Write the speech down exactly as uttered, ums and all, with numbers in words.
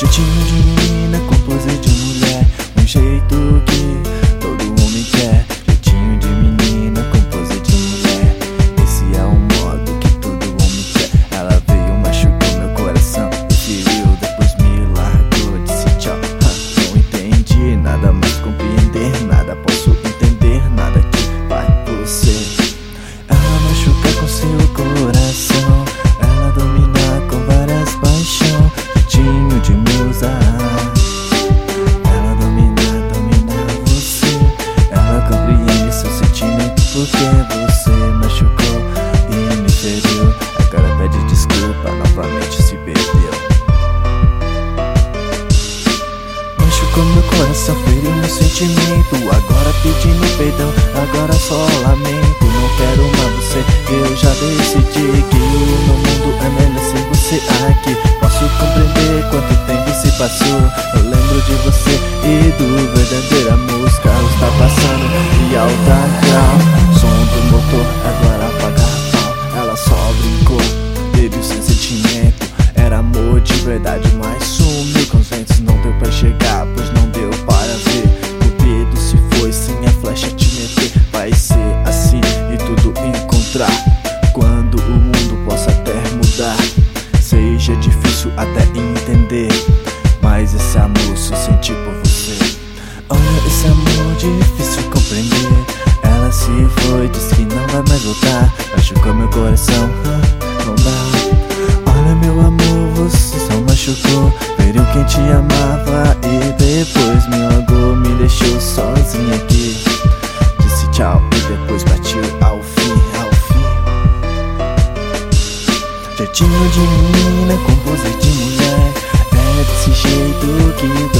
Jeitinho de menina com pose de mulher, um jeito que todo homem quer. Jeitinho de menina com pose de mulher, esse é o modo que todo homem quer. Ela veio, machucou meu coração, me feriu, depois me largou, disse tchau. Ha, não entendi nada, mais compreender nada, posso entender nada que vai você. Ela machuca com seu coração, ela domina com várias paixões. Jeitinho de me usar, ela domina, domina você. Ela compreende seu sentimento porque você machucou e me feriu. Agora pede desculpa, novamente se perdeu. Machucou meu coração, feriu meu sentimento. Agora pedindo perdão, agora só lamento. Não quero mais você, eu já decidi que no mundo é melhor sem você aqui. Posso compreender quanto tempo se passou, eu lembro de você e do verdadeiro amor. Os carros tá passando em alta grau, som do motor agora apaga pau. Ela só brincou, teve o seu sentimento, era amor de verdade, mas sumiu com os ventos. Não deu pra chegar, pois não deu para ver. O dedo se foi sem a flecha te meter. Vai ser assim e tudo encontrar, quando o mundo possa até mudar. Seja difícil até entender, mas esse amor só senti por você. Olha, esse amor difícil compreender. Ela se foi, disse que não vai mais voltar. Machucou meu coração, não dá. Olha meu amor, você só machucou, feriu quem te amava e depois me largou, me deixou sozinha aqui. Disse tchau e depois partiu ao fim, ao fim. Jeitinho de menina com pose de mulher, é desse jeito que